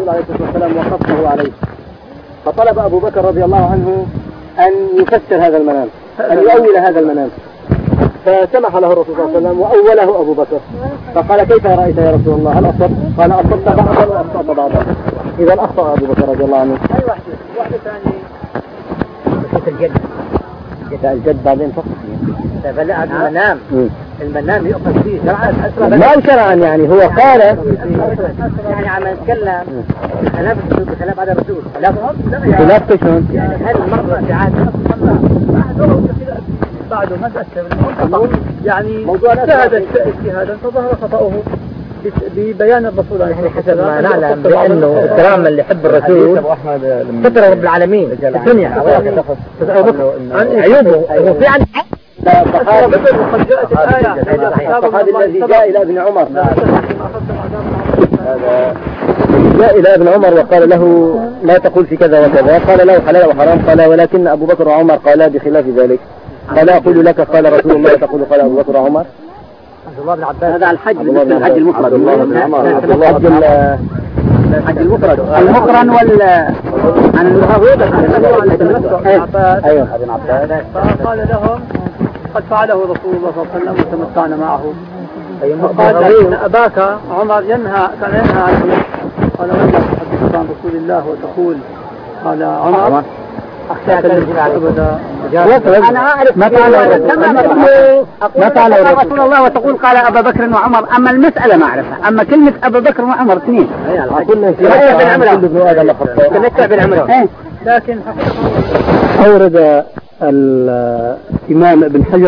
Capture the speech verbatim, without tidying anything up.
الرسول عليه الصلاة والسلام وقفه عليه، فطلب أبو بكر رضي الله عنه أن يفسر هذا المنام، أن يؤول هذا المنام، فسمح له الرسول صلى الله عليه وسلم وأوله أبو بكر، فقال كيف رأيت يا رسول الله؟ هل أصبت؟ قال أصبت بعضا وأخطأت بعضا. إذا أخطأ أبو بكر رضي الله عنه. أي واحدة واحدة ثانية بصوت الجد الجد بعدين فقط فلا المنام المنام يؤخذ فيه شرعا ما شرعا، يعني هو قال يعني عم يتكلم بخلاف بخلاف هذا الرسول خلاف شلون؟ يعني هل مرة في عهد بعده ما تأثر يعني موضوع اجتهد اجتهادا فظهر خطأه ببيان الرسول عليه الصلاة والسلام. حسب ما نعلم بأنه الكرامة اللي يحب الرسول ستر رب العالمين الدنيا عن عيوبه وفي عن الصحابي الذي جاء إلى ابن عمر جاء إلى ابن عمر وقال له لا تقول في كذا وكذا، قال له حلال وحرام، قال ولكن أبو بكر وعمر قالا بخلاف ذلك، قال أقول لك قال رسول الله تقول قال أبو بكر وعمر. عبد الله بن عباس هذا الحج الحج المفرد الحج المفرد المقرن وال عن الهوية أيوه ابن عباس. فقال لهم قد فعله رسول الله صلى الله عليه وسلم وتمتعنا معه. قال إن أباك عمر ينهى كان ينهى عنه. قال من تحدث عن رسول الله وتقول قال عمر أخشاك أبدا. أنا أعرف ما تعالى ما تعالى رسول الله وتقول قال أبا بكر وعمر، أما المسألة ما أعرفها، أما كلمة أبا بكر وعمر اثنين كنتع بالعمرة. لكن أورد الإمام ابن حجر